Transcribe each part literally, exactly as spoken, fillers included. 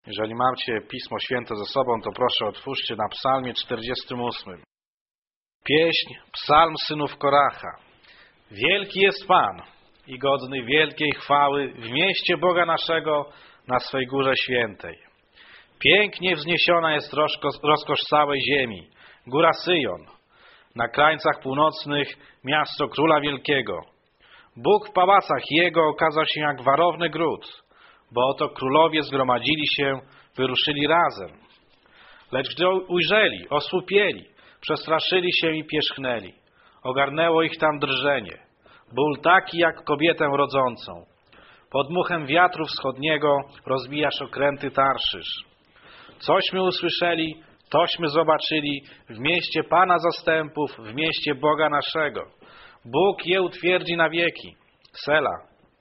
Jeżeli macie Pismo Święte ze sobą, to proszę otwórzcie na Psalmie czterdziestym ósmym. Pieśń, psalm synów Koracha. Wielki jest Pan i godny wielkiej chwały w mieście Boga naszego na swej górze świętej. Pięknie wzniesiona jest rozkosz całej ziemi, góra Syjon, na krańcach północnych miasto Króla Wielkiego. Bóg w pałacach Jego okazał się jak warowny gród, bo oto królowie zgromadzili się, wyruszyli razem. Lecz gdy ujrzeli, osłupieli, przestraszyli się i pierzchnęli. Ogarnęło ich tam drżenie. Ból taki jak kobietę rodzącą. Pod muchem wiatru wschodniego rozbijasz okręty Tarszysz. Cośmy usłyszeli, tośmy zobaczyli w mieście Pana zastępów, w mieście Boga naszego. Bóg je utwierdzi na wieki. Sela.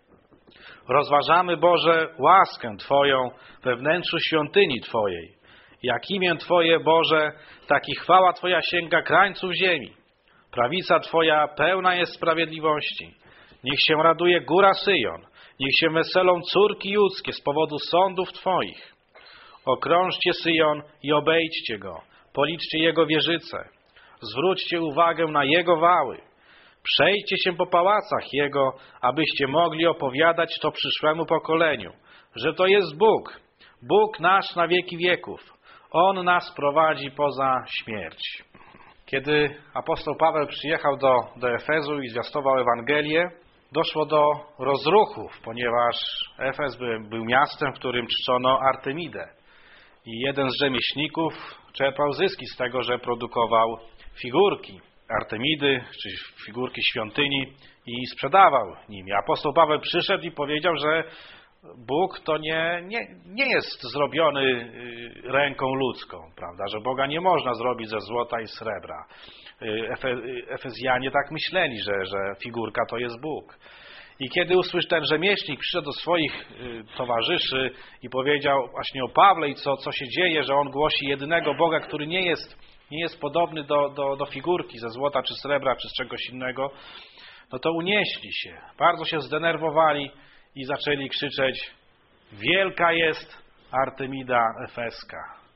Rozważamy, Boże, łaskę Twoją we wnętrzu świątyni Twojej. Jak imię Twoje, Boże, taki chwała Twoja sięga krańców ziemi. Prawica Twoja pełna jest sprawiedliwości. Niech się raduje góra Syjon. Niech się weselą córki judzkie z powodu sądów Twoich. Okrążcie Syjon i obejdźcie go. Policzcie jego wieżyce. Zwróćcie uwagę na jego wały. Przejdźcie się po pałacach jego, abyście mogli opowiadać to przyszłemu pokoleniu, że to jest Bóg, Bóg nasz na wieki wieków. On nas prowadzi poza śmierć. Kiedy apostoł Paweł przyjechał do, do Efezu i zwiastował Ewangelię, doszło do rozruchów, ponieważ Efez był, był miastem, w którym czczono Artemidę. I jeden z rzemieślników czerpał zyski z tego, że produkował figurki Artemidy, czy figurki świątyni i sprzedawał nimi. Apostoł Paweł przyszedł i powiedział, że Bóg to nie, nie, nie jest zrobiony ręką ludzką, prawda? Że Boga nie można zrobić ze złota i srebra. Efe, Efezjanie tak myśleli, że, że figurka to jest Bóg. I kiedy usłyszał ten rzemieślnik, przyszedł do swoich towarzyszy i powiedział właśnie o Pawle i co, co się dzieje, że on głosi jedynego Boga, który nie jest nie jest podobny do, do, do figurki ze złota, czy srebra, czy z czegoś innego, no to unieśli się. Bardzo się zdenerwowali i zaczęli krzyczeć: wielka jest Artemida Efeska.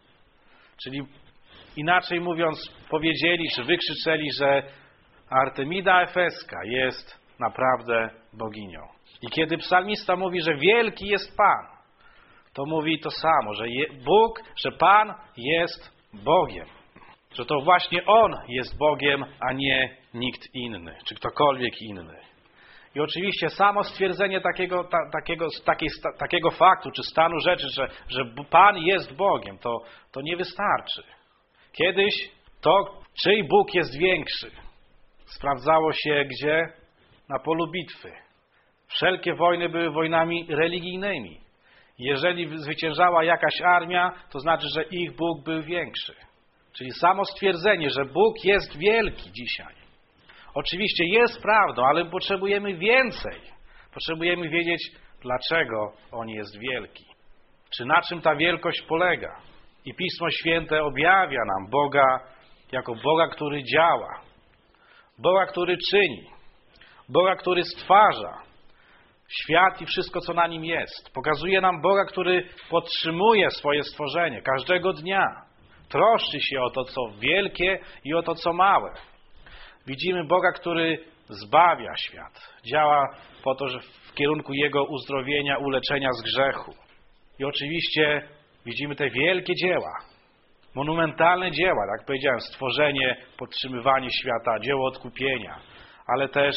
Czyli inaczej mówiąc, powiedzieli, czy wykrzyczeli, że Artemida Efeska jest naprawdę boginią. I kiedy psalmista mówi, że wielki jest Pan, to mówi to samo, że Bóg, że Pan jest Bogiem. Że to właśnie On jest Bogiem, a nie nikt inny, czy ktokolwiek inny. I oczywiście samo stwierdzenie takiego, ta, takiego, takiej, takiego faktu, czy stanu rzeczy, że, że Pan jest Bogiem, to, to nie wystarczy. Kiedyś to, czyj Bóg jest większy, sprawdzało się gdzie? Na polu bitwy. Wszelkie wojny były wojnami religijnymi. Jeżeli zwyciężała jakaś armia, to znaczy, że ich Bóg był większy. Czyli samo stwierdzenie, że Bóg jest wielki dzisiaj. Oczywiście jest prawdą, ale potrzebujemy więcej. Potrzebujemy wiedzieć, dlaczego On jest wielki. Czy na czym ta wielkość polega. I Pismo Święte objawia nam Boga jako Boga, który działa. Boga, który czyni. Boga, który stwarza świat i wszystko, co na nim jest. Pokazuje nam Boga, który podtrzymuje swoje stworzenie każdego dnia. Troszczy się o to, co wielkie i o to, co małe. Widzimy Boga, który zbawia świat. Działa po to, że w kierunku Jego uzdrowienia, uleczenia z grzechu. I oczywiście widzimy te wielkie dzieła. Monumentalne dzieła, tak jak powiedziałem, stworzenie, podtrzymywanie świata, dzieło odkupienia. Ale też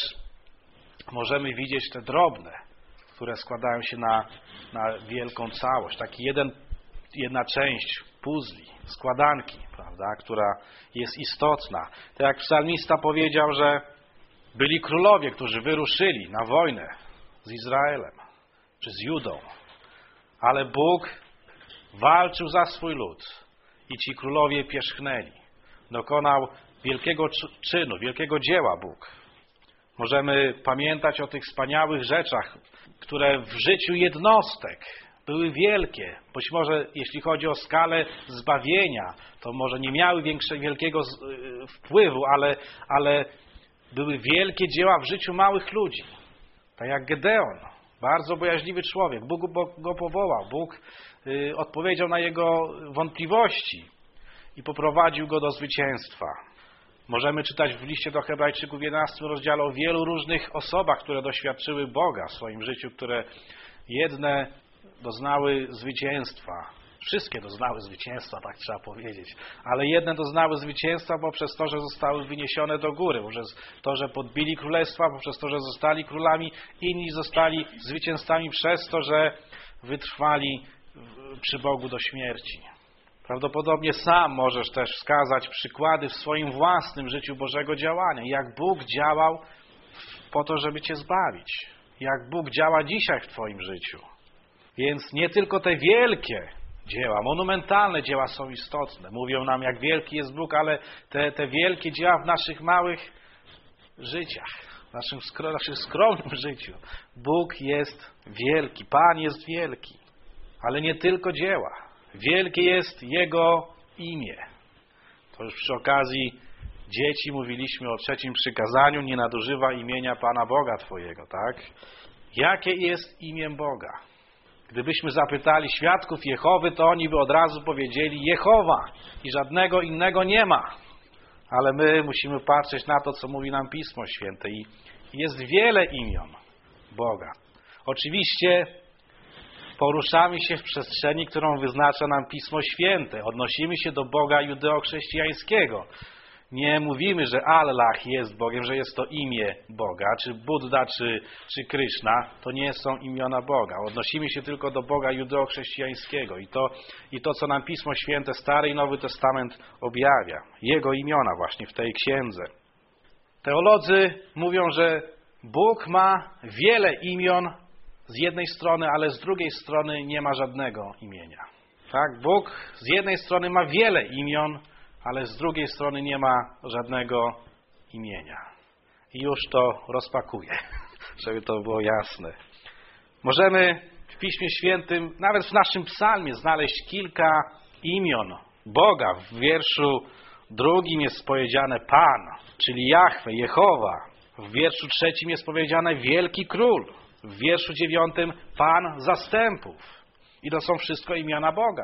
możemy widzieć te drobne, które składają się na, na wielką całość. Taki jeden, jedna część puzli, składanki, prawda, która jest istotna. Tak jak psalmista powiedział, że byli królowie, którzy wyruszyli na wojnę z Izraelem, czy z Judą, ale Bóg walczył za swój lud i ci królowie pierzchnęli. Dokonał wielkiego czynu, wielkiego dzieła Bóg. Możemy pamiętać o tych wspaniałych rzeczach, które w życiu jednostek były wielkie. Być może jeśli chodzi o skalę zbawienia, to może nie miały większego, wielkiego wpływu, ale, ale były wielkie dzieła w życiu małych ludzi. Tak jak Gedeon, bardzo bojaźliwy człowiek. Bóg go powołał. Bóg odpowiedział na jego wątpliwości i poprowadził go do zwycięstwa. Możemy czytać w liście do Hebrajczyków w jedenastym rozdziale o wielu różnych osobach, które doświadczyły Boga w swoim życiu, które jedne doznały zwycięstwa. Wszystkie doznały zwycięstwa, tak trzeba powiedzieć. Ale jedne doznały zwycięstwa poprzez to, że zostały wyniesione do góry, poprzez to, że podbili królestwa, poprzez to, że zostali królami. Inni zostali zwycięzcami przez to, że wytrwali przy Bogu do śmierci. Prawdopodobnie sam możesz też wskazać przykłady w swoim własnym życiu Bożego działania. Jak Bóg działał po to, żeby Cię zbawić. Jak Bóg działa dzisiaj w Twoim życiu. Więc nie tylko te wielkie dzieła, monumentalne dzieła są istotne. Mówią nam, jak wielki jest Bóg, ale te, te wielkie dzieła w naszych małych życiach, w naszym, skro, naszym skromnym życiu. Bóg jest wielki, Pan jest wielki, ale nie tylko dzieła. Wielkie jest Jego imię. To już przy okazji dzieci mówiliśmy o trzecim przykazaniu, nie nadużywa imienia Pana Boga Twojego, tak? Jakie jest imię Boga? Gdybyśmy zapytali świadków Jehowy, to oni by od razu powiedzieli Jehowa i żadnego innego nie ma. Ale my musimy patrzeć na to, co mówi nam Pismo Święte i jest wiele imion Boga. Oczywiście poruszamy się w przestrzeni, którą wyznacza nam Pismo Święte. Odnosimy się do Boga judeo-chrześcijańskiego. Nie mówimy, że Allah jest Bogiem, że jest to imię Boga, czy Buddha, czy, czy Kryszna. To nie są imiona Boga. Odnosimy się tylko do Boga judeo-chrześcijańskiego. I to, i to, co nam Pismo Święte, Stary i Nowy Testament objawia. Jego imiona właśnie w tej księdze. Teolodzy mówią, że Bóg ma wiele imion z jednej strony, ale z drugiej strony nie ma żadnego imienia. Tak? Bóg z jednej strony ma wiele imion, ale z drugiej strony nie ma żadnego imienia. I już to rozpakuję, żeby to było jasne. Możemy w Piśmie Świętym, nawet w naszym psalmie, znaleźć kilka imion Boga. W wierszu drugim jest powiedziane Pan, czyli Jahwe, Jehowa. W wierszu trzecim jest powiedziane Wielki Król. W wierszu dziewiątym Pan Zastępów. I to są wszystko imiona Boga.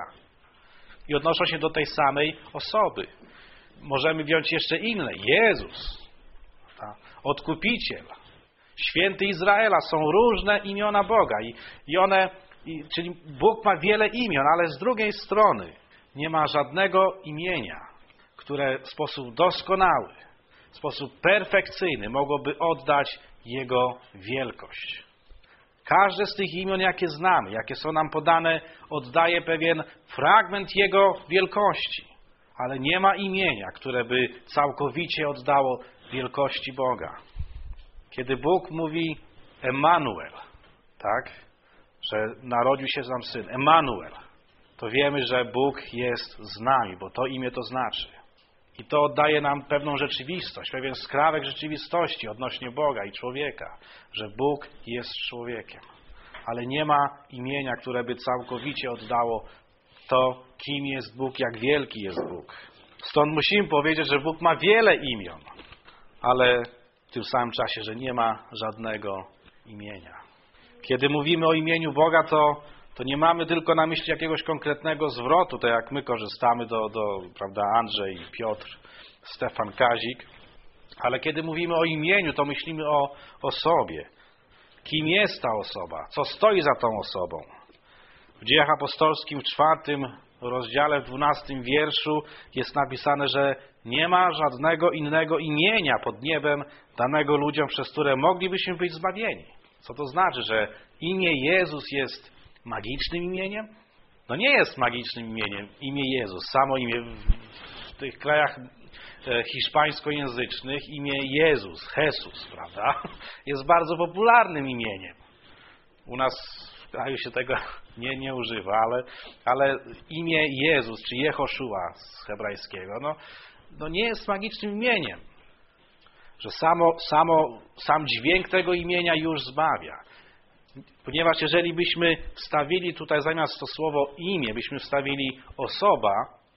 I odnoszą się do tej samej osoby. Możemy wziąć jeszcze inne. Jezus, ta, Odkupiciel, Święty Izraela. Są różne imiona Boga. I, i one, i, czyli Bóg ma wiele imion, ale z drugiej strony nie ma żadnego imienia, które w sposób doskonały, w sposób perfekcyjny mogłoby oddać Jego wielkość. Każde z tych imion, jakie znamy, jakie są nam podane, oddaje pewien fragment Jego wielkości. Ale nie ma imienia, które by całkowicie oddało wielkości Boga. Kiedy Bóg mówi Emanuel, tak, że narodził się nam Syn, Emanuel, to wiemy, że Bóg jest z nami, bo to imię to znaczy. I to oddaje nam pewną rzeczywistość, pewien skrawek rzeczywistości odnośnie Boga i człowieka, że Bóg jest człowiekiem. Ale nie ma imienia, które by całkowicie oddało to, kim jest Bóg, jak wielki jest Bóg. Stąd musimy powiedzieć, że Bóg ma wiele imion, ale w tym samym czasie, że nie ma żadnego imienia. Kiedy mówimy o imieniu Boga, to to nie mamy tylko na myśli jakiegoś konkretnego zwrotu, tak jak my korzystamy do, do prawda, Andrzej, Piotr, Stefan, Kazik, ale kiedy mówimy o imieniu, to myślimy o osobie. Kim jest ta osoba? Co stoi za tą osobą? W Dziejach Apostolskim w czwartym rozdziale, w dwunastym wierszu jest napisane, że nie ma żadnego innego imienia pod niebem danego ludziom, przez które moglibyśmy być zbawieni. Co to znaczy, że imię Jezus jest magicznym imieniem? No nie jest magicznym imieniem imię Jezus. Samo imię w tych krajach hiszpańskojęzycznych imię Jezus, Jesus, prawda? Jest bardzo popularnym imieniem. U nas w kraju się tego nie, nie używa, ale, ale imię Jezus, czy Jehoszua z hebrajskiego, no, no nie jest magicznym imieniem. Że samo, samo, sam dźwięk tego imienia już zbawia. Ponieważ jeżeli byśmy wstawili tutaj zamiast to słowo imię, byśmy wstawili osoba,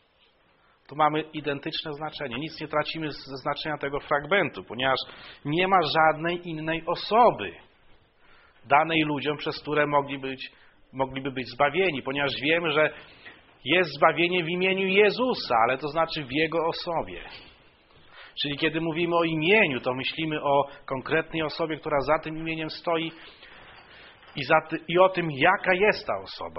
to mamy identyczne znaczenie. Nic nie tracimy ze znaczenia tego fragmentu, ponieważ nie ma żadnej innej osoby danej ludziom, przez które mogli być mogliby być zbawieni, ponieważ wiemy, że jest zbawienie w imieniu Jezusa, ale to znaczy w Jego osobie. Czyli kiedy mówimy o imieniu, to myślimy o konkretnej osobie, która za tym imieniem stoi i, za ty, i o tym, jaka jest ta osoba.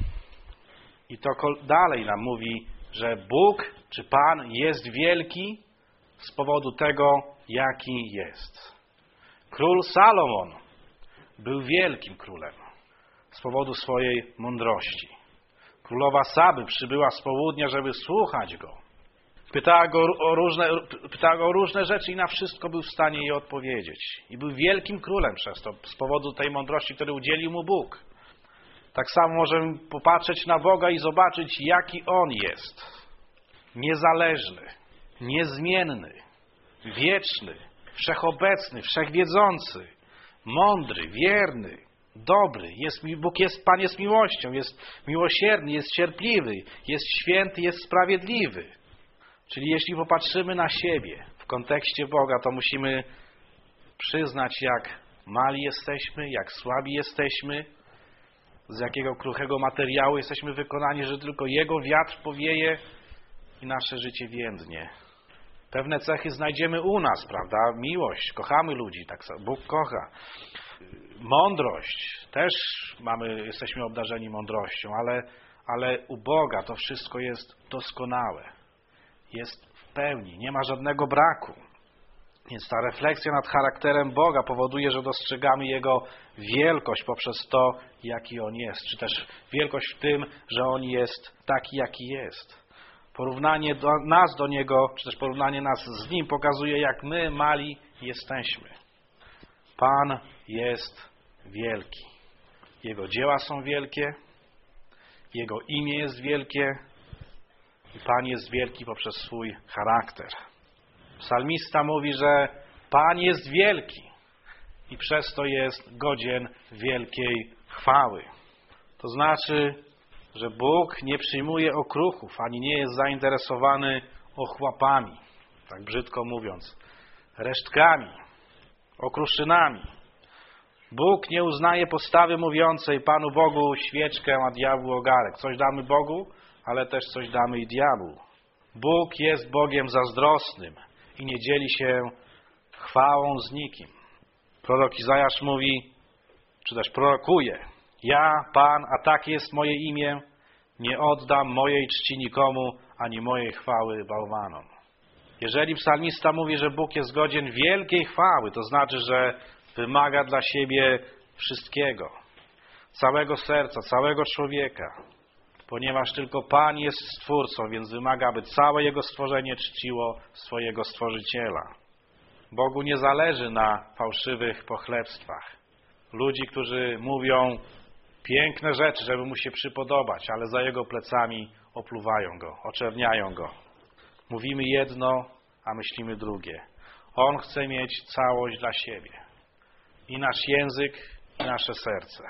I to dalej nam mówi, że Bóg czy Pan jest wielki z powodu tego, jaki jest. Król Salomon był wielkim królem z powodu swojej mądrości. Królowa Saby przybyła z południa, żeby słuchać go. Pytała go o różne, pytała go o różne rzeczy i na wszystko był w stanie jej odpowiedzieć. I był wielkim królem przez to, z powodu tej mądrości, której udzielił mu Bóg. Tak samo możemy popatrzeć na Boga i zobaczyć, jaki On jest. Niezależny, niezmienny, wieczny, wszechobecny, wszechwiedzący, mądry, wierny, dobry. Jest, Bóg jest, Pan jest miłością, jest miłosierny, jest cierpliwy, jest święty, jest sprawiedliwy. Czyli jeśli popatrzymy na siebie w kontekście Boga, to musimy przyznać, jak mali jesteśmy, jak słabi jesteśmy, z jakiego kruchego materiału jesteśmy wykonani, że tylko Jego wiatr powieje i nasze życie więdnie. Pewne cechy znajdziemy u nas, prawda? Miłość, kochamy ludzi, tak samo Bóg kocha. Mądrość, też mamy, jesteśmy obdarzeni mądrością, ale, ale u Boga to wszystko jest doskonałe. Jest w pełni, nie ma żadnego braku. Więc ta refleksja nad charakterem Boga powoduje, że dostrzegamy Jego wielkość poprzez to, jaki On jest. Czy też wielkość w tym, że On jest taki, jaki jest. Porównanie do nas do Niego, czy też porównanie nas z Nim pokazuje, jak my mali jesteśmy. Pan jest wielki. Jego dzieła są wielkie. Jego imię jest wielkie. I Pan jest wielki poprzez swój charakter. Psalmista mówi, że Pan jest wielki i przez to jest godzien wielkiej chwały. To znaczy, że Bóg nie przyjmuje okruchów, ani nie jest zainteresowany ochłapami, tak brzydko mówiąc, resztkami, okruszynami. Bóg nie uznaje postawy mówiącej Panu Bogu świeczkę, a diabłu ogarek. Coś damy Bogu, ale też coś damy i diabłu. Bóg jest Bogiem zazdrosnym i nie dzieli się chwałą z nikim. Prorok Izajasz mówi, czy też prorokuje: ja, Pan, a takie jest moje imię, nie oddam mojej czci nikomu, ani mojej chwały bałwanom. Jeżeli psalmista mówi, że Bóg jest godzien wielkiej chwały, to znaczy, że wymaga dla siebie wszystkiego, całego serca, całego człowieka, ponieważ tylko Pan jest Stwórcą, więc wymaga, aby całe Jego stworzenie czciło swojego Stworzyciela. Bogu nie zależy na fałszywych pochlebstwach. Ludzi, którzy mówią piękne rzeczy, żeby Mu się przypodobać, ale za Jego plecami opluwają Go, oczerniają Go. Mówimy jedno, a myślimy drugie. On chce mieć całość dla siebie. I nasz język, i nasze serce.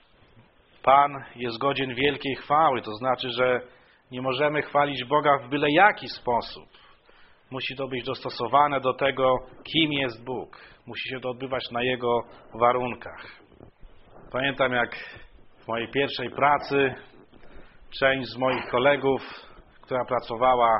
Pan jest godzien wielkiej chwały, to znaczy, że nie możemy chwalić Boga w byle jaki sposób. Musi to być dostosowane do tego, kim jest Bóg. Musi się to odbywać na Jego warunkach. Pamiętam, jak w mojej pierwszej pracy część z moich kolegów, która pracowała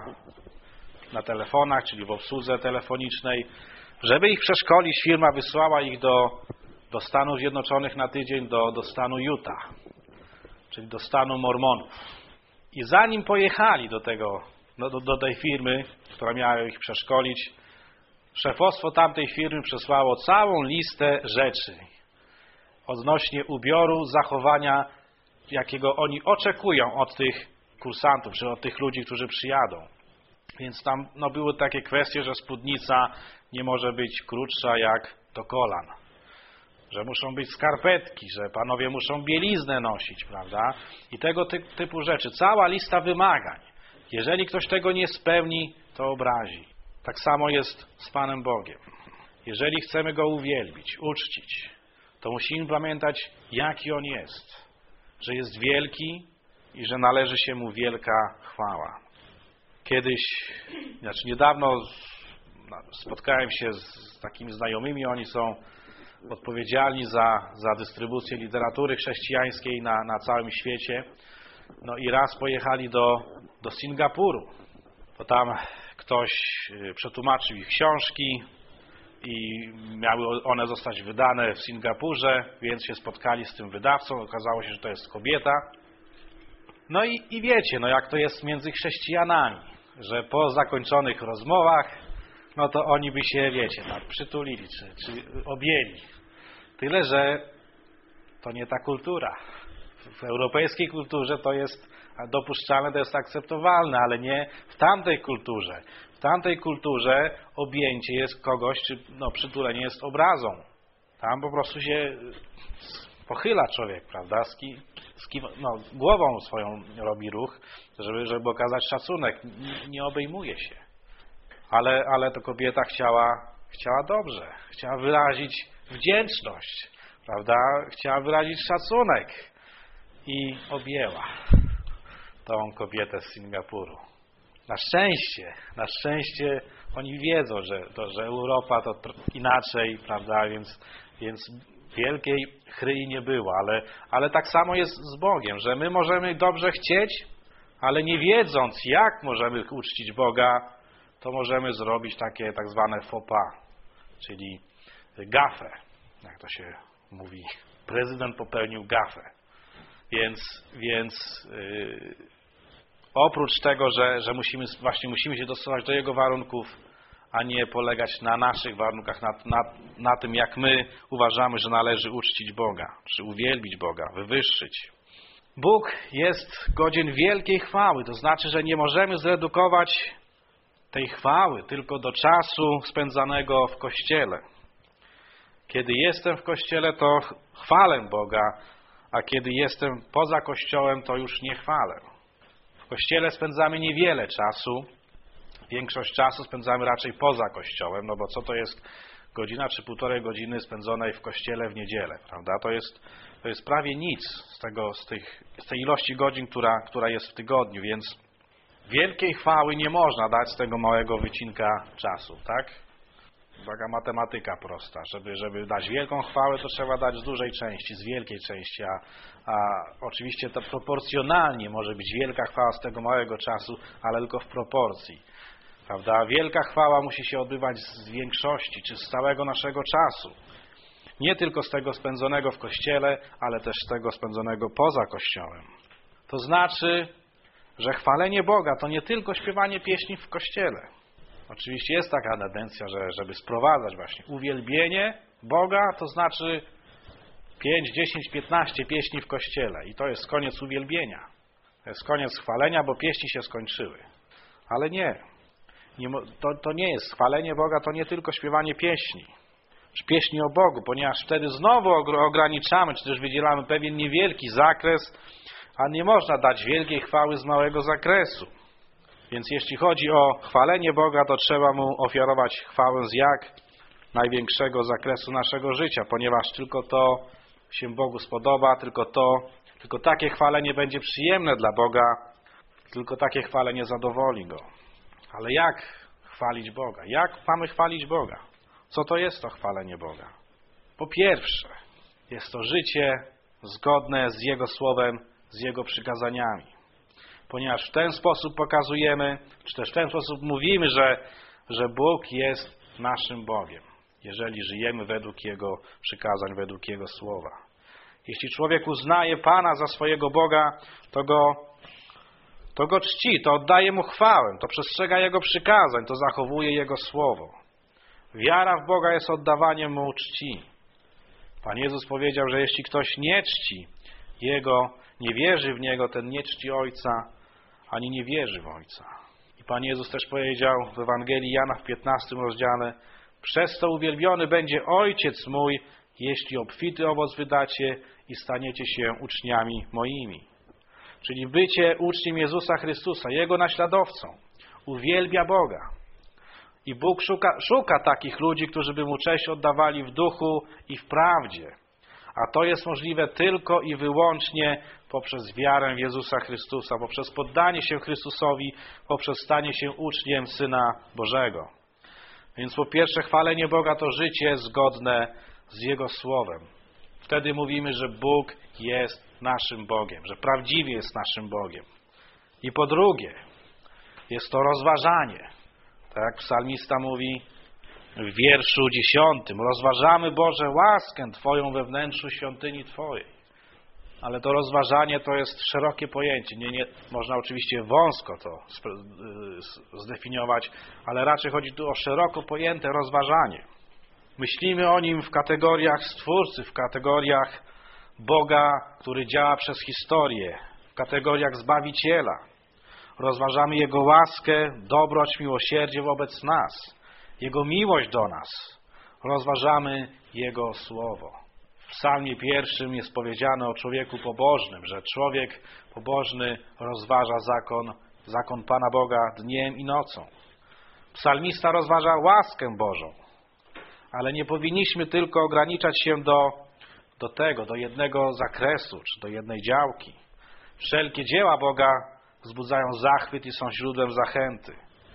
na telefonach, czyli w obsłudze telefonicznej, żeby ich przeszkolić, firma wysłała ich do, do Stanów Zjednoczonych na tydzień, do, do stanu Utah, czyli do stanu Mormonów. I zanim pojechali do, tego, do, do tej firmy, która miała ich przeszkolić, szefostwo tamtej firmy przesłało całą listę rzeczy odnośnie ubioru, zachowania, jakiego oni oczekują od tych kursantów, czy od tych ludzi, którzy przyjadą. Więc tam no, były takie kwestie, że spódnica nie może być krótsza jak do kolan, że muszą być skarpetki, że panowie muszą bieliznę nosić, prawda? I tego ty typu rzeczy. Cała lista wymagań. Jeżeli ktoś tego nie spełni, to obrazi. Tak samo jest z Panem Bogiem. Jeżeli chcemy Go uwielbić, uczcić, to musimy pamiętać, jaki On jest. Że jest wielki i że należy się Mu wielka chwała. Kiedyś, znaczy niedawno spotkałem się z takimi znajomymi, oni są odpowiedzialni za, za dystrybucję literatury chrześcijańskiej na, na całym świecie. No i raz pojechali do, do Singapuru. To tam ktoś przetłumaczył ich książki i miały one zostać wydane w Singapurze, więc się spotkali z tym wydawcą. Okazało się, że to jest kobieta. No i, i wiecie, no jak to jest między chrześcijanami, że po zakończonych rozmowach, no to oni by się, wiecie, tak przytulili, czy, czy objęli. Tyle, że to nie ta kultura. W europejskiej kulturze to jest dopuszczalne, to jest akceptowalne, ale nie w tamtej kulturze. W tamtej kulturze objęcie jest kogoś, czy no, przytulenie jest obrazą. Tam po prostu się pochyla człowiek, prawda? Z ki, z ki, no, głową swoją robi ruch, żeby, żeby okazać szacunek. Nie, nie obejmuje się. Ale, ale to kobieta chciała, chciała dobrze. Chciała wyrazić wdzięczność, prawda? Chciała wyrazić szacunek. I objęła tą kobietę z Singapuru. Na szczęście, na szczęście oni wiedzą, że, to, że Europa to inaczej, prawda, więc, więc wielkiej chryi nie było, ale, ale tak samo jest z Bogiem, że my możemy dobrze chcieć, ale nie wiedząc, jak możemy uczcić Boga, to możemy zrobić takie tak zwane faux pas, czyli gafę, jak to się mówi. Prezydent popełnił gafę. Więc, więc yy, oprócz tego, że, że musimy, właśnie musimy się dostosować do Jego warunków, a nie polegać na naszych warunkach, na, na, na tym, jak my uważamy, że należy uczcić Boga, czy uwielbić Boga, wywyższyć. Bóg jest godzien wielkiej chwały, to znaczy, że nie możemy zredukować tej chwały tylko do czasu spędzanego w Kościele. Kiedy jestem w Kościele, to chwalę Boga, a kiedy jestem poza Kościołem, to już nie chwalę. W Kościele spędzamy niewiele czasu. Większość czasu spędzamy raczej poza Kościołem, no bo co to jest godzina czy półtorej godziny spędzonej w Kościele w niedzielę, prawda? To jest, to jest prawie nic z, tego, z, tych, z tej ilości godzin, która, która jest w tygodniu, więc wielkiej chwały nie można dać z tego małego wycinka czasu, tak? Taka matematyka prosta. Żeby, żeby dać wielką chwałę, to trzeba dać z dużej części, z wielkiej części, a, a oczywiście to proporcjonalnie może być wielka chwała z tego małego czasu, ale tylko w proporcji. Prawda? Wielka chwała musi się odbywać z większości, czy z całego naszego czasu. Nie tylko z tego spędzonego w Kościele, ale też z tego spędzonego poza Kościołem. To znaczy, że chwalenie Boga to nie tylko śpiewanie pieśni w Kościele. Oczywiście jest taka tendencja, że, żeby sprowadzać właśnie uwielbienie Boga, to znaczy pięć, dziesięć, piętnaście pieśni w Kościele. I to jest koniec uwielbienia. To jest koniec chwalenia, bo pieśni się skończyły. Ale nie. nie to, to nie jest chwalenie Boga, to nie tylko śpiewanie pieśni. Czy pieśni o Bogu, ponieważ wtedy znowu ograniczamy, czy też wydzielamy pewien niewielki zakres, a nie można dać wielkiej chwały z małego zakresu. Więc jeśli chodzi o chwalenie Boga, to trzeba Mu ofiarować chwałę z jak największego zakresu naszego życia, ponieważ tylko to się Bogu spodoba, tylko to, tylko takie chwalenie będzie przyjemne dla Boga, tylko takie chwalenie zadowoli Go. Ale jak chwalić Boga? Jak mamy chwalić Boga? Co to jest to chwalenie Boga? Po pierwsze, jest to życie zgodne z Jego Słowem, z Jego przykazaniami. Ponieważ w ten sposób pokazujemy, czy też w ten sposób mówimy, że, że Bóg jest naszym Bogiem, jeżeli żyjemy według Jego przykazań, według Jego Słowa. Jeśli człowiek uznaje Pana za swojego Boga, to go, to go czci, to oddaje Mu chwałę, to przestrzega Jego przykazań, to zachowuje Jego Słowo. Wiara w Boga jest oddawaniem Mu czci. Pan Jezus powiedział, że jeśli ktoś nie czci Jego, nie wierzy w Niego, ten nie czci Ojca, ani nie wierzy w Ojca. I Pan Jezus też powiedział w Ewangelii Jana w piętnastym rozdziale: przez to uwielbiony będzie Ojciec mój, jeśli obfity owoc wydacie i staniecie się uczniami moimi. Czyli bycie uczniem Jezusa Chrystusa, Jego naśladowcą, uwielbia Boga. I Bóg szuka, szuka takich ludzi, którzy by Mu cześć oddawali w duchu i w prawdzie. A to jest możliwe tylko i wyłącznie poprzez wiarę w Jezusa Chrystusa, poprzez poddanie się Chrystusowi, poprzez stanie się uczniem Syna Bożego. Więc po pierwsze, chwalenie Boga to życie zgodne z Jego Słowem. Wtedy mówimy, że Bóg jest naszym Bogiem, że prawdziwie jest naszym Bogiem. I po drugie, jest to rozważanie. Tak jak psalmista mówi w wierszu dziesiątym. Rozważamy, Boże, łaskę Twoją we wnętrzu świątyni Twojej. Ale to rozważanie to jest szerokie pojęcie. Nie, nie, można oczywiście wąsko to zdefiniować, ale raczej chodzi tu o szeroko pojęte rozważanie. Myślimy o nim w kategoriach Stwórcy, w kategoriach Boga, który działa przez historię, w kategoriach Zbawiciela. Rozważamy Jego łaskę, dobroć, miłosierdzie wobec nas, Jego miłość do nas. Rozważamy Jego Słowo. W psalmie pierwszym jest powiedziane o człowieku pobożnym, że człowiek pobożny rozważa zakon, zakon Pana Boga dniem i nocą. Psalmista rozważa łaskę Bożą, ale nie powinniśmy tylko ograniczać się do, do tego, do jednego zakresu, czy do jednej działki. Wszelkie dzieła Boga wzbudzają zachwyt i są źródłem zachęty.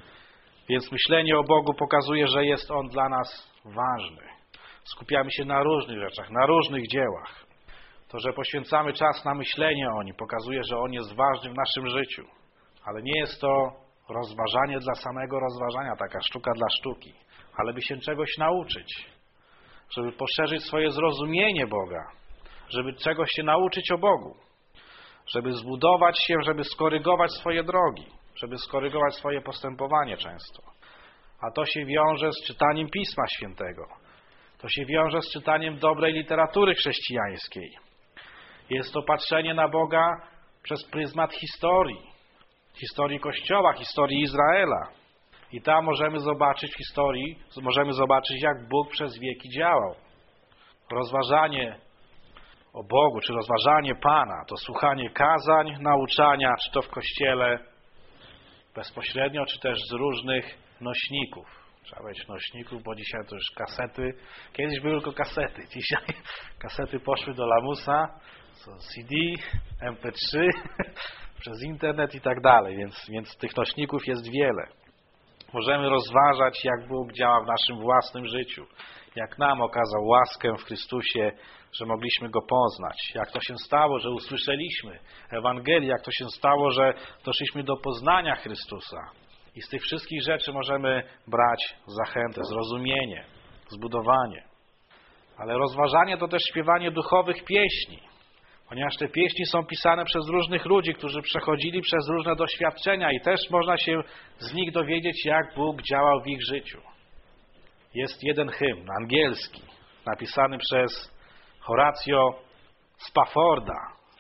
Więc myślenie o Bogu pokazuje, że jest On dla nas ważny. Skupiamy się na różnych rzeczach, na różnych dziełach. To, że poświęcamy czas na myślenie o Nim, pokazuje, że On jest ważny w naszym życiu. Ale nie jest to rozważanie dla samego rozważania, taka sztuka dla sztuki, ale by się czegoś nauczyć, żeby poszerzyć swoje zrozumienie Boga, żeby czegoś się nauczyć o Bogu, żeby zbudować się, żeby skorygować swoje drogi, żeby skorygować swoje postępowanie często. A to się wiąże z czytaniem Pisma Świętego. To się wiąże z czytaniem dobrej literatury chrześcijańskiej. Jest to patrzenie na Boga przez pryzmat historii. Historii Kościoła, historii Izraela. I tam możemy zobaczyć w historii, możemy zobaczyć, jak Bóg przez wieki działał. Rozważanie o Bogu, czy rozważanie Pana, to słuchanie kazań, nauczania, czy to w Kościele bezpośrednio, czy też z różnych nośników. Trzeba mieć nośników, bo dzisiaj to już kasety. Kiedyś były tylko kasety. Dzisiaj kasety poszły do lamusa, są C D, M P trzy, przez internet i tak dalej. Więc, więc tych nośników jest wiele. Możemy rozważać, jak Bóg działa w naszym własnym życiu. Jak nam okazał łaskę w Chrystusie, że mogliśmy Go poznać. Jak to się stało, że usłyszeliśmy Ewangelię. Jak to się stało, że doszliśmy do poznania Chrystusa. I z tych wszystkich rzeczy możemy brać zachętę, zrozumienie, zbudowanie. Ale rozważanie to też śpiewanie duchowych pieśni. Ponieważ te pieśni są pisane przez różnych ludzi, którzy przechodzili przez różne doświadczenia i też można się z nich dowiedzieć, jak Bóg działał w ich życiu. Jest jeden hymn angielski, napisany przez Horatio Spafforda.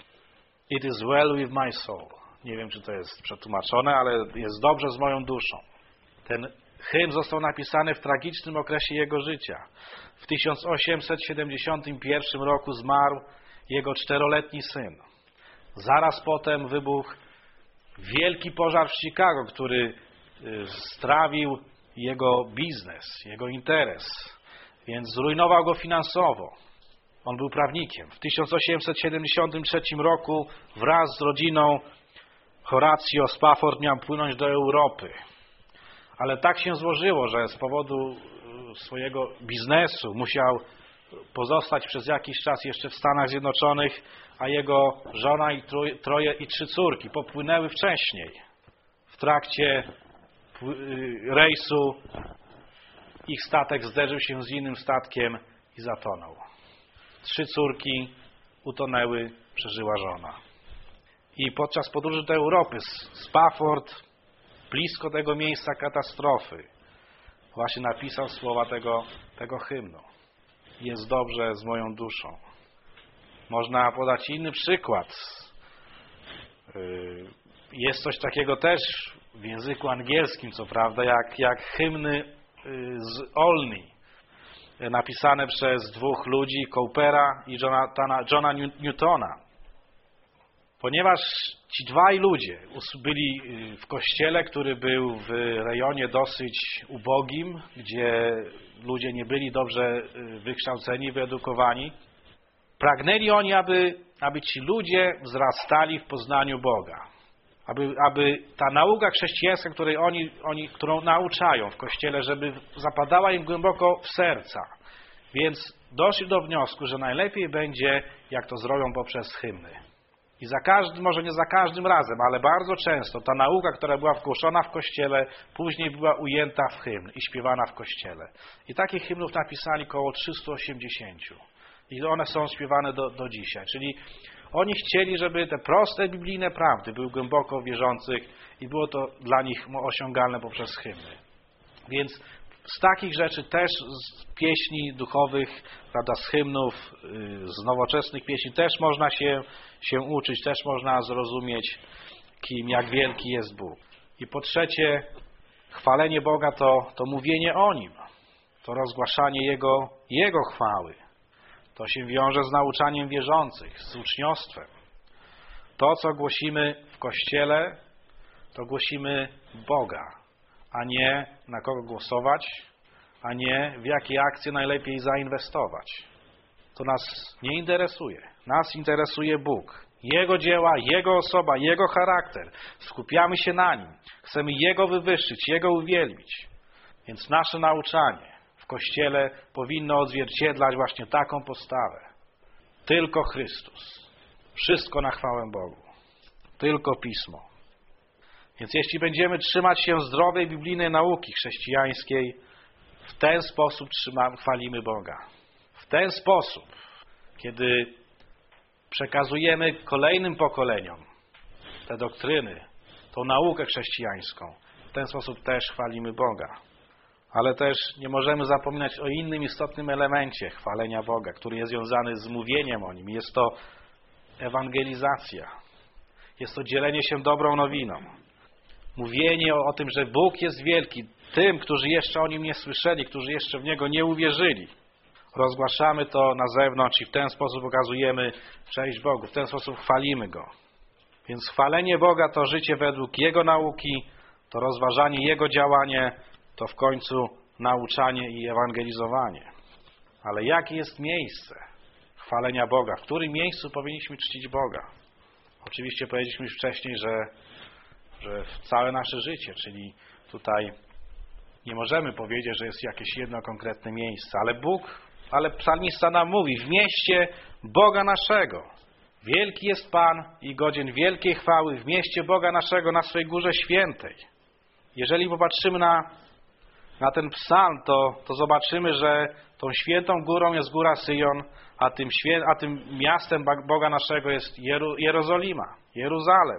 It is well with my soul. Nie wiem, czy to jest przetłumaczone, ale jest dobrze z moją duszą. Ten hymn został napisany w tragicznym okresie jego życia. W tysiąc osiemset siedemdziesiątym pierwszym roku zmarł jego czteroletni syn. Zaraz potem wybuchł wielki pożar w Chicago, który strawił jego biznes, jego interes, więc zrujnował go finansowo. On był prawnikiem. W tysiąc osiemset siedemdziesiątym trzecim roku wraz z rodziną Horatio Spafford miał płynąć do Europy. Ale tak się złożyło, że z powodu swojego biznesu musiał pozostać przez jakiś czas jeszcze w Stanach Zjednoczonych, a jego żona i troje, troje i trzy córki popłynęły wcześniej. W trakcie rejsu ich statek zderzył się z innym statkiem i zatonął. Trzy córki utonęły, przeżyła żona. I podczas podróży do Europy Spafford, blisko tego miejsca katastrofy, właśnie napisał słowa tego, tego hymnu. Jest dobrze z moją duszą. Można podać inny przykład. Jest coś takiego też w języku angielskim, co prawda, jak, jak hymny z Olney, napisane przez dwóch ludzi, Cowpera i Jonathana, Johna Newtona. Ponieważ ci dwaj ludzie byli w kościele, który był w rejonie dosyć ubogim, gdzie ludzie nie byli dobrze wykształceni, wyedukowani, pragnęli oni, aby, aby ci ludzie wzrastali w poznaniu Boga. Aby, aby ta nauka chrześcijańska, której oni, oni, którą nauczają w kościele, żeby zapadała im głęboko w serca. Więc doszli do wniosku, że najlepiej będzie, jak to zrobią poprzez hymny. I za każdym, może nie za każdym razem, ale bardzo często ta nauka, która była wgłoszona w Kościele, później była ujęta w hymn i śpiewana w Kościele. I takich hymnów napisali około trzysta osiemdziesiąt. I one są śpiewane do, do dzisiaj. Czyli oni chcieli, żeby te proste biblijne prawdy były głęboko wierzących i było to dla nich osiągalne poprzez hymny. Więc z takich rzeczy też, z pieśni duchowych, prawda, z hymnów, z nowoczesnych pieśni też można się, się uczyć, też można zrozumieć, kim, jak wielki jest Bóg. I po trzecie, chwalenie Boga to, to mówienie o Nim, to rozgłaszanie Jego, Jego chwały. To się wiąże z nauczaniem wierzących, z uczniostwem. To, co głosimy w Kościele, to głosimy Boga, a nie na kogo głosować, a nie w jakie akcje najlepiej zainwestować. To nas nie interesuje. Nas interesuje Bóg. Jego dzieła, Jego osoba, Jego charakter. Skupiamy się na Nim. Chcemy Jego wywyższyć, Jego uwielbić. Więc nasze nauczanie w Kościele powinno odzwierciedlać właśnie taką postawę. Tylko Chrystus. Wszystko na chwałę Bogu. Tylko Pismo. Więc jeśli będziemy trzymać się zdrowej biblijnej nauki chrześcijańskiej, w ten sposób trzymamy, chwalimy Boga. W ten sposób, kiedy przekazujemy kolejnym pokoleniom te doktryny, tą naukę chrześcijańską, w ten sposób też chwalimy Boga. Ale też nie możemy zapominać o innym istotnym elemencie chwalenia Boga, który jest związany z mówieniem o Nim. Jest to ewangelizacja. Jest to dzielenie się dobrą nowiną. Mówienie o, o tym, że Bóg jest wielki, tym, którzy jeszcze o Nim nie słyszeli, którzy jeszcze w Niego nie uwierzyli. Rozgłaszamy to na zewnątrz i w ten sposób okazujemy cześć Bogu, w ten sposób chwalimy Go. Więc chwalenie Boga to życie według Jego nauki, to rozważanie Jego działanie, to w końcu nauczanie i ewangelizowanie. Ale jakie jest miejsce chwalenia Boga? W którym miejscu powinniśmy czcić Boga? Oczywiście powiedzieliśmy już wcześniej, że, że w całe nasze życie, czyli tutaj nie możemy powiedzieć, że jest jakieś jedno konkretne miejsce, ale Bóg, ale psalmista nam mówi, w mieście Boga naszego. Wielki jest Pan i godzien wielkiej chwały w mieście Boga naszego na swej górze świętej. Jeżeli popatrzymy na, na ten psalm, to, to zobaczymy, że tą świętą górą jest góra Syjon, a tym, świę, a tym miastem Boga naszego jest Jeru, Jerozolima, Jeruzalem.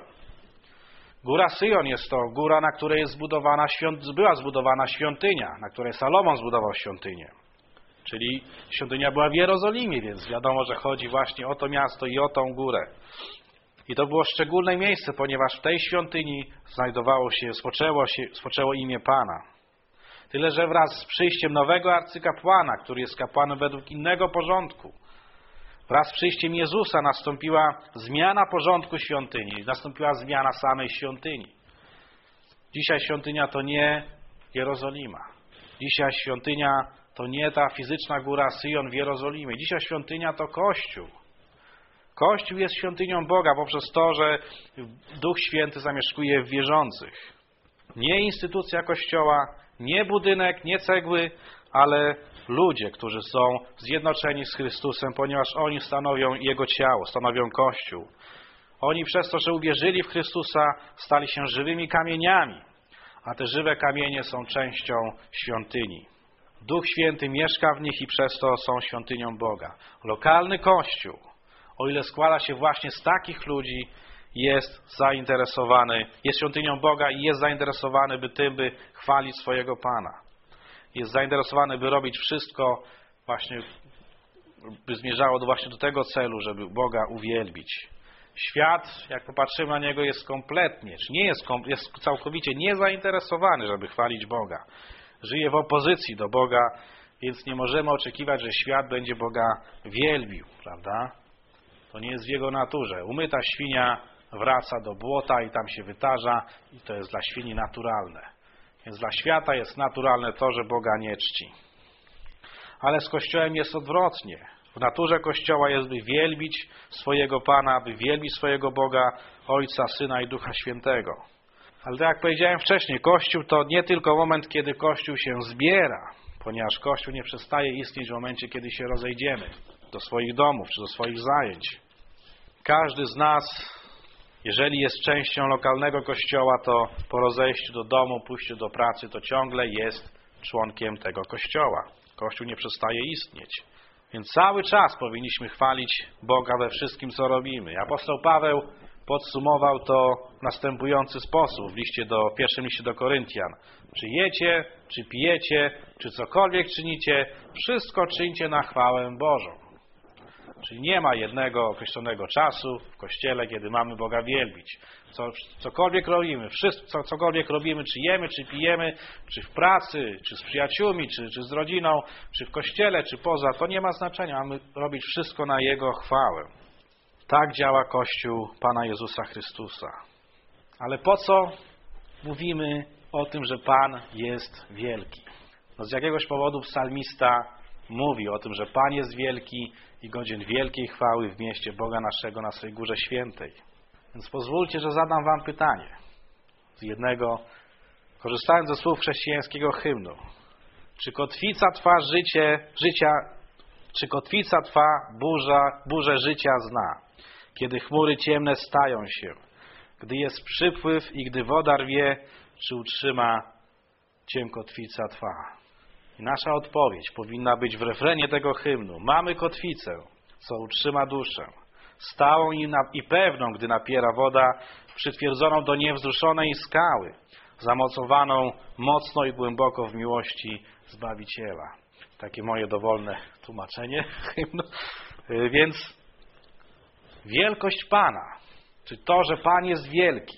Góra Syjon jest to góra, na której jest zbudowana, była zbudowana świątynia, na której Salomon zbudował świątynię. Czyli świątynia była w Jerozolimie, więc wiadomo, że chodzi właśnie o to miasto i o tą górę. I to było szczególne miejsce, ponieważ w tej świątyni znajdowało się, spoczęło, się, spoczęło imię Pana. Tyle, że wraz z przyjściem nowego arcykapłana, który jest kapłanem według innego porządku, wraz z przyjściem Jezusa nastąpiła zmiana porządku świątyni, nastąpiła zmiana samej świątyni. Dzisiaj świątynia to nie Jerozolima. Dzisiaj świątynia to nie ta fizyczna góra Syjon w Jerozolimie. Dzisiaj świątynia to Kościół. Kościół jest świątynią Boga poprzez to, że Duch Święty zamieszkuje w wierzących. Nie instytucja Kościoła, nie budynek, nie cegły, ale ludzie, którzy są zjednoczeni z Chrystusem, ponieważ oni stanowią Jego ciało, stanowią Kościół. Oni przez to, że uwierzyli w Chrystusa, stali się żywymi kamieniami, a te żywe kamienie są częścią świątyni. Duch Święty mieszka w nich i przez to są świątynią Boga. Lokalny Kościół, o ile składa się właśnie z takich ludzi, jest zainteresowany, jest świątynią Boga i jest zainteresowany, by tym, by chwalić swojego Pana. Jest zainteresowany, by robić wszystko właśnie, by zmierzało do właśnie do tego celu, żeby Boga uwielbić. Świat, jak popatrzymy na niego, jest kompletnie, czy nie jest, jest całkowicie niezainteresowany, żeby chwalić Boga. Żyje w opozycji do Boga, więc nie możemy oczekiwać, że świat będzie Boga wielbił, prawda? To nie jest w jego naturze. Umyta świnia wraca do błota i tam się wytarza i to jest dla świni naturalne. Więc dla świata jest naturalne to, że Boga nie czci. Ale z Kościołem jest odwrotnie. W naturze Kościoła jest, by wielbić swojego Pana, by wielbić swojego Boga, Ojca, Syna i Ducha Świętego. Ale tak jak powiedziałem wcześniej, Kościół to nie tylko moment, kiedy Kościół się zbiera, ponieważ Kościół nie przestaje istnieć w momencie, kiedy się rozejdziemy do swoich domów czy do swoich zajęć. Każdy z nas, jeżeli jest częścią lokalnego kościoła, to po rozejściu do domu, pójściu do pracy, to ciągle jest członkiem tego kościoła. Kościół nie przestaje istnieć. Więc cały czas powinniśmy chwalić Boga we wszystkim, co robimy. Apostoł Paweł podsumował to w następujący sposób w liście do, w pierwszym liście do Koryntian. Czy jecie, czy pijecie, czy cokolwiek czynicie, wszystko czyńcie na chwałę Bożą. Czyli nie ma jednego określonego czasu w Kościele, kiedy mamy Boga wielbić. Co, cokolwiek robimy, wszystko, co, cokolwiek robimy, czy jemy, czy pijemy, czy w pracy, czy z przyjaciółmi, czy, czy z rodziną, czy w Kościele, czy poza, to nie ma znaczenia. Mamy robić wszystko na Jego chwałę. Tak działa Kościół Pana Jezusa Chrystusa. Ale po co mówimy o tym, że Pan jest wielki? No z jakiegoś powodu psalmista mówi o tym, że Pan jest wielki i godzien wielkiej chwały w mieście Boga naszego na swej Górze Świętej. Więc pozwólcie, że zadam wam pytanie. Z jednego, korzystając ze słów chrześcijańskiego hymnu. Czy kotwica Twa życie, życia, czy kotwica Twa burza, burzę życia zna? Kiedy chmury ciemne stają się, gdy jest przypływ i gdy woda rwie, czy utrzyma Cię kotwica Twa? I nasza odpowiedź powinna być w refrenie tego hymnu. Mamy kotwicę, co utrzyma duszę, stałą i, na, i pewną, gdy napiera woda, przytwierdzoną do niewzruszonej skały, zamocowaną mocno i głęboko w miłości Zbawiciela. Takie moje dowolne tłumaczenie hymnu. Więc wielkość Pana, czy to, że Pan jest wielki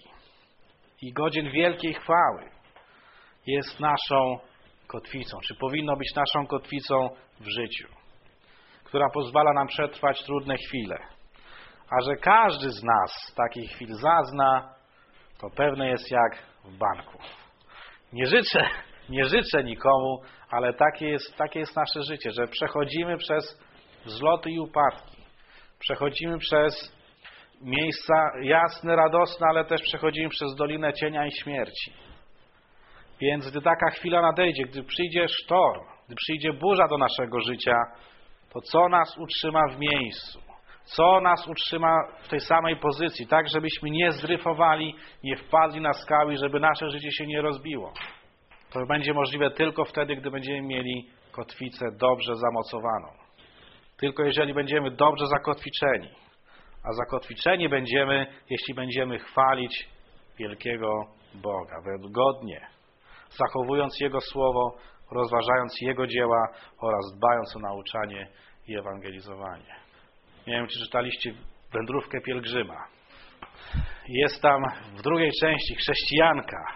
i godzien wielkiej chwały, jest naszą kotwicą, czy powinno być naszą kotwicą w życiu, która pozwala nam przetrwać trudne chwile. A że każdy z nas takich chwil zazna, to pewne jest jak w banku. Nie życzę, nie życzę nikomu, ale takie jest, takie jest nasze życie, że przechodzimy przez wzloty i upadki. Przechodzimy przez miejsca jasne, radosne, ale też przechodzimy przez dolinę cienia i śmierci. Więc gdy taka chwila nadejdzie, gdy przyjdzie sztorm, gdy przyjdzie burza do naszego życia, to co nas utrzyma w miejscu? Co nas utrzyma w tej samej pozycji, tak żebyśmy nie zryfowali, nie wpadli na skały, żeby nasze życie się nie rozbiło? To będzie możliwe tylko wtedy, gdy będziemy mieli kotwicę dobrze zamocowaną. Tylko jeżeli będziemy dobrze zakotwiczeni. A zakotwiczeni będziemy, jeśli będziemy chwalić wielkiego Boga, godnie, zachowując Jego Słowo, rozważając Jego dzieła oraz dbając o nauczanie i ewangelizowanie. Nie wiem, czy czytaliście Wędrówkę pielgrzyma. Jest tam w drugiej części chrześcijanka.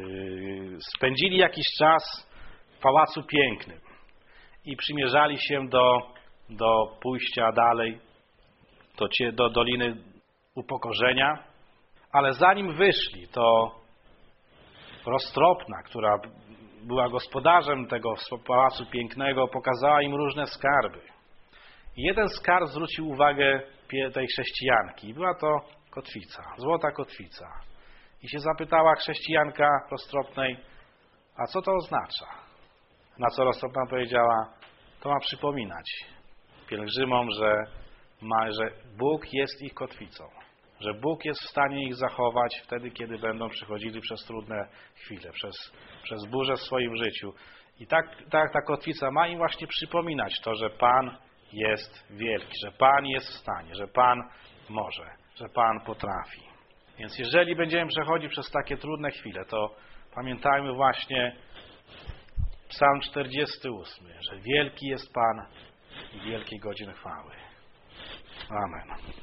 Spędzili jakiś czas w Pałacu Pięknym i przymierzali się do, do pójścia dalej, do, do Doliny Upokorzenia, ale zanim wyszli, to Roztropna, która była gospodarzem tego Pałacu Pięknego, pokazała im różne skarby. I jeden skarb zwrócił uwagę tej chrześcijanki. I była to kotwica, złota kotwica. I się zapytała chrześcijanka Roztropnej, a co to oznacza? Na co Roztropna powiedziała, to ma przypominać pielgrzymom, że, ma, że Bóg jest ich kotwicą. Że Bóg jest w stanie ich zachować wtedy, kiedy będą przychodzili przez trudne chwile, przez, przez burzę w swoim życiu. I tak, tak ta kotwica ma im właśnie przypominać to, że Pan jest wielki, że Pan jest w stanie, że Pan może, że Pan potrafi. Więc jeżeli będziemy przechodzić przez takie trudne chwile, to pamiętajmy właśnie Psalm czterdziesty ósmy, że wielki jest Pan i wielkiej godzin chwały. Amen.